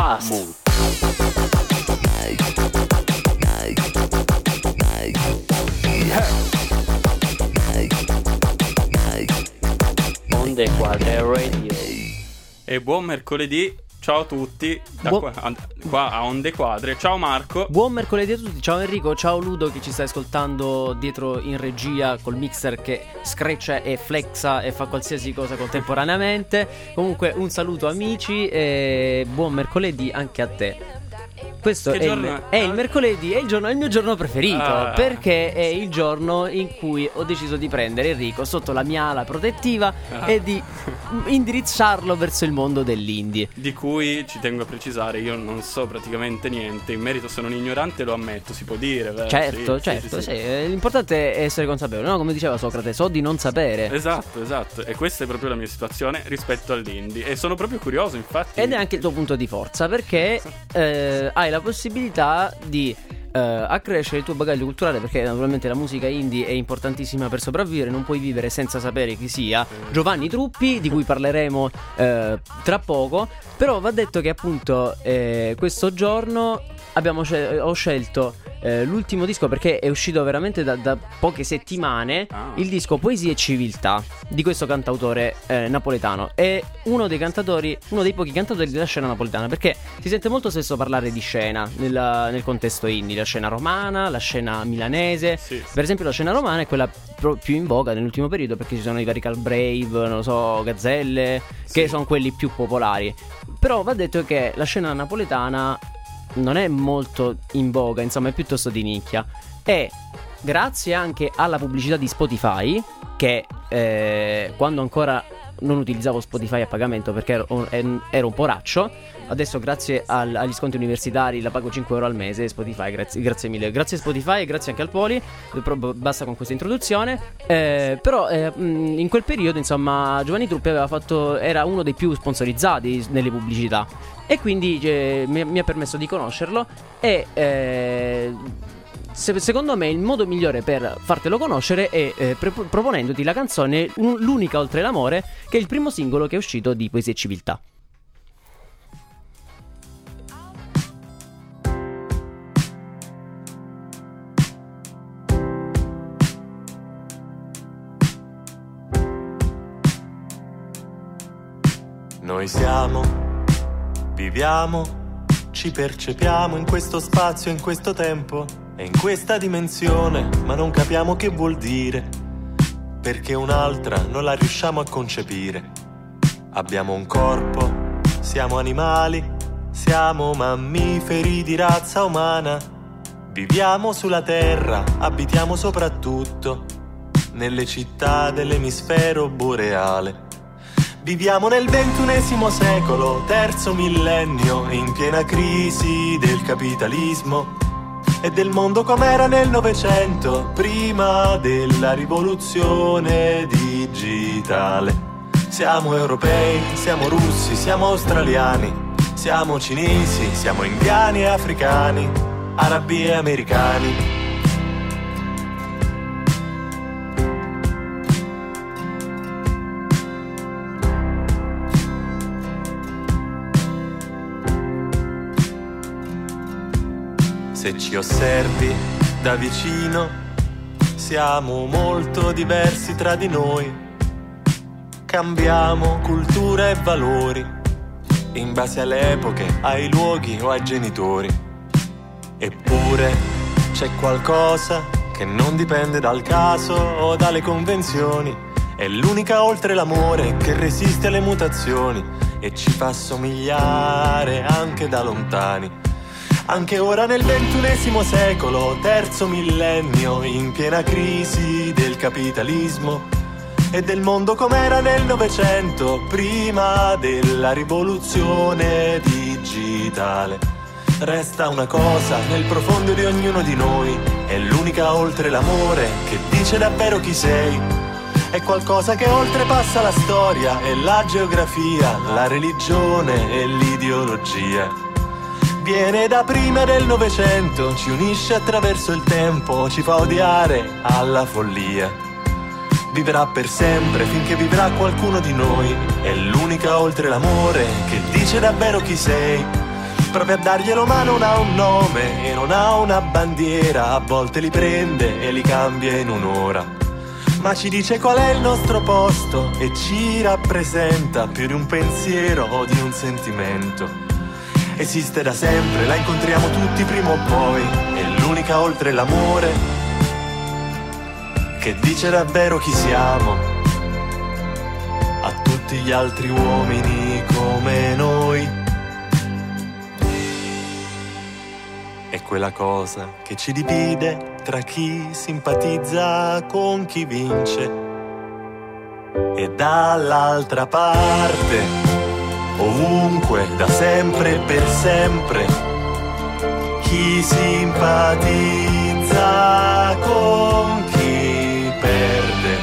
Fast. Onde Quadre Radio. E buon mercoledì, ciao a tutti, qua a Onde Quadre. Ciao Marco. Buon mercoledì a tutti, ciao Enrico, ciao Ludo che ci sta ascoltando dietro in regia col mixer che screccia e flexa e fa qualsiasi cosa contemporaneamente. Comunque un saluto amici e buon mercoledì anche a te. Questo è il mercoledì, è il mio giorno preferito, perché è il giorno in cui ho deciso di prendere Enrico sotto la mia ala protettiva e di indirizzarlo verso il mondo dell'indie. Di cui ci tengo a precisare, io non so praticamente niente, in merito sono un ignorante, lo ammetto, si può dire, vero? Certo, sì. L'importante è essere consapevole, no? Come diceva Socrate, so di non sapere. Esatto, e questa è proprio la mia situazione rispetto all'indie, e sono proprio curioso, infatti. Ed è anche il tuo punto di forza, perché hai la possibilità di accrescere il tuo bagaglio culturale, perché naturalmente la musica indie è importantissima per sopravvivere, non puoi vivere senza sapere chi sia Giovanni Truppi, di cui parleremo tra poco. Però va detto che appunto questo giorno ho scelto l'ultimo disco, perché è uscito veramente da poche settimane, il disco Poesia e Civiltà di questo cantautore napoletano. È uno dei pochi cantatori della scena napoletana, perché si sente molto spesso parlare di scena nel contesto indie, la scena romana, la scena milanese. Sì. Per esempio la scena romana è quella più in voga nell'ultimo periodo, perché ci sono i vari Brave, non lo so, Gazzelle, che sono quelli più popolari. Però va detto che la scena napoletana non è molto in voga, insomma è piuttosto di nicchia. E grazie anche alla pubblicità di Spotify, che quando ancora non utilizzavo Spotify a pagamento perché ero un poraccio, adesso grazie agli sconti universitari la pago 5 euro al mese. Spotify, grazie mille, grazie Spotify e grazie anche al Poli. Basta con questa introduzione. Però in quel periodo insomma Giovanni Truppi era uno dei più sponsorizzati nelle pubblicità, e quindi mi ha permesso di conoscerlo. E secondo me il modo migliore per fartelo conoscere è proponendoti la canzone L'unica oltre l'amore, che è il primo singolo che è uscito di Poesia e Civiltà. Noi viviamo, ci percepiamo in questo spazio, in questo tempo e in questa dimensione, ma non capiamo che vuol dire, perché un'altra non la riusciamo a concepire. Abbiamo un corpo, siamo animali, siamo mammiferi di razza umana. Viviamo sulla terra, abitiamo soprattutto nelle città dell'emisfero boreale. Viviamo nel XXI secolo, terzo millennio, in piena crisi del capitalismo e del mondo com'era nel Novecento, prima della rivoluzione digitale. Siamo europei, siamo russi, siamo australiani, siamo cinesi, siamo indiani e africani, arabi e americani. Se ci osservi da vicino, siamo molto diversi tra di noi. Cambiamo cultura e valori in base alle epoche, ai luoghi o ai genitori. Eppure c'è qualcosa che non dipende dal caso o dalle convenzioni. È l'unica oltre l'amore che resiste alle mutazioni e ci fa somigliare anche da lontani. Anche ora nel XXI secolo, terzo millennio, in piena crisi del capitalismo e del mondo com'era nel Novecento, prima della rivoluzione digitale. Resta una cosa nel profondo di ognuno di noi, è l'unica oltre l'amore che dice davvero chi sei. È qualcosa che oltrepassa la storia e la geografia, la religione e l'ideologia. Viene da prima del Novecento, ci unisce attraverso il tempo, ci fa odiare alla follia. Vivrà per sempre finché vivrà qualcuno di noi, è l'unica oltre l'amore che dice davvero chi sei. Prova a darglielo ma non ha un nome e non ha una bandiera. A volte li prende e li cambia in un'ora, ma ci dice qual è il nostro posto e ci rappresenta più di un pensiero o di un sentimento. Esiste da sempre, la incontriamo tutti prima o poi, è l'unica oltre l'amore che dice davvero chi siamo a tutti gli altri uomini come noi. È quella cosa che ci divide tra chi simpatizza con chi vince e dall'altra parte, ovunque, da sempre e per sempre, chi simpatizza con chi perde.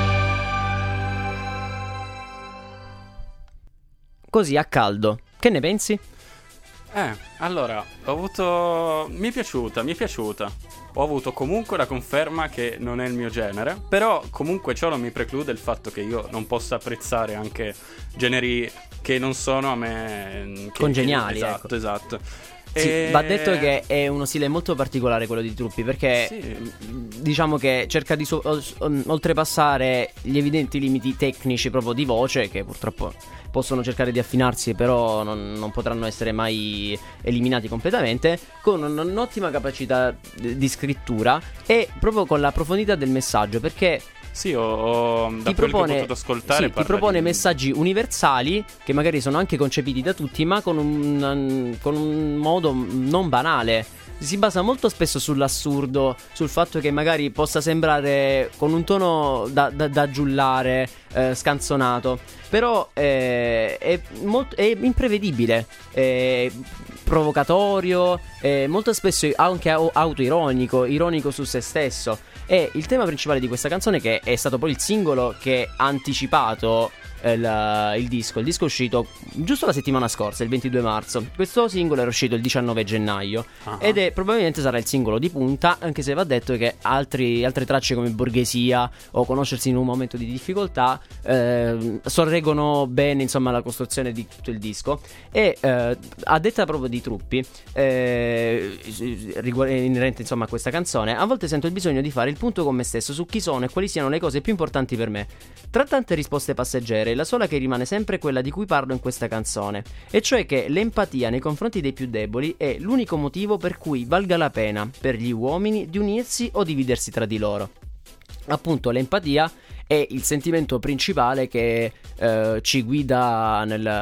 Così a caldo, che ne pensi? Allora, mi è piaciuta. Ho avuto comunque la conferma che non è il mio genere, però comunque ciò non mi preclude il fatto che io non possa apprezzare anche generi che non sono a me congeniali. Esatto. Sì, va detto che è uno stile molto particolare quello di Truppi, perché diciamo che cerca di oltrepassare gli evidenti limiti tecnici proprio di voce, che purtroppo possono cercare di affinarsi, però non potranno essere mai eliminati completamente, con un'ottima capacità di scrittura e proprio con la profondità del messaggio, perché sì, da quello che ho potuto ascoltare, ti propone messaggi universali che magari sono anche concepiti da tutti, ma con un modo non banale. Si basa molto spesso sull'assurdo, sul fatto che magari possa sembrare con un tono da giullare, scanzonato, però è imprevedibile, è provocatorio, molto spesso anche autoironico, ironico su se stesso. E il tema principale di questa canzone, che è stato poi il singolo che ha anticipato il disco è uscito giusto la settimana scorsa, il 22 marzo. Questo singolo era uscito il 19 gennaio ed è probabilmente sarà il singolo di punta, anche se va detto che altre tracce come Borghesia o Conoscersi in un momento di difficoltà sorreggono bene, insomma, la costruzione di tutto il disco. E a detta proprio di Truppi, inerente insomma a questa canzone, a volte sento il bisogno di fare il punto con me stesso su chi sono e quali siano le cose più importanti per me. Tra tante risposte passeggere, la sola che rimane sempre è quella di cui parlo in questa canzone, e cioè che l'empatia nei confronti dei più deboli è l'unico motivo per cui valga la pena per gli uomini di unirsi o dividersi tra di loro. Appunto, l'empatia è il sentimento principale che ci guida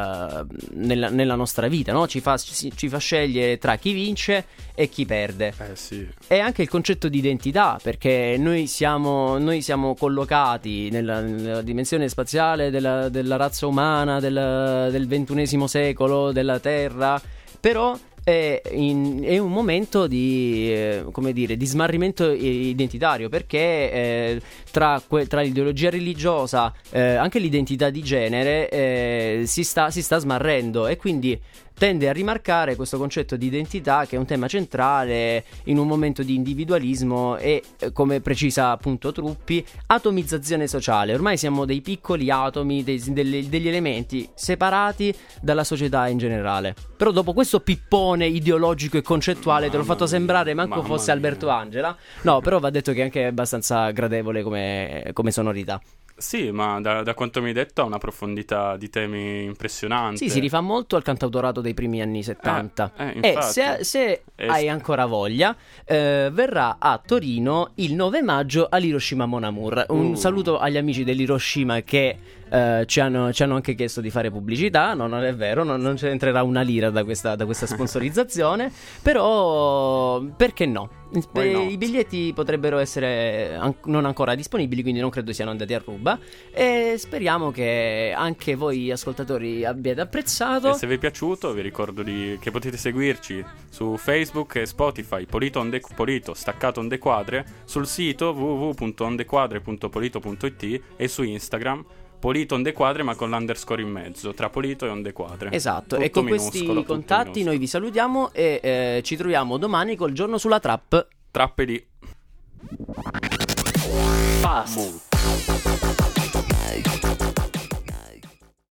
nella nostra vita, no? Ci fa scegliere tra chi vince e chi perde. Sì. È anche il concetto di identità, perché noi siamo collocati nella dimensione spaziale della razza umana, del XXI secolo, della Terra, però è un momento di smarrimento identitario, perché tra l'ideologia religiosa, anche l'identità di genere si sta smarrendo, e quindi tende a rimarcare questo concetto di identità, che è un tema centrale in un momento di individualismo e, come precisa appunto Truppi, atomizzazione sociale. Ormai siamo dei piccoli atomi, degli elementi separati dalla società in generale. Però dopo questo pippone ideologico e concettuale, te l'ho fatto sembrare manco fosse Alberto Angela. No, però va detto che è anche abbastanza gradevole come sonorità. Sì, ma da quanto mi hai detto ha una profondità di temi impressionante. Sì, si rifà molto al cantautorato dei primi anni 70. E se hai ancora voglia, verrà a Torino il 9 maggio all'Hiroshima Mon Amour. Un saluto agli amici dell'Hiroshima che ci hanno anche chiesto di fare pubblicità. No, non è vero, non ci entrerà una lira da questa sponsorizzazione. Però perché no? I biglietti potrebbero essere non ancora disponibili, quindi non credo siano andati a ruba, e speriamo che anche voi ascoltatori abbiate apprezzato. E se vi è piaciuto, vi ricordo che potete seguirci su Facebook e Spotify, Polito staccato on the quadre, sul sito www.ondequadre.polito.it e su Instagram Polito on the quadre, ma con l'underscore in mezzo tra Polito e on the quadre. Esatto, tutto e con questi contatti noi vi salutiamo e ci troviamo domani col giorno sulla trap. Trappedi. Fast.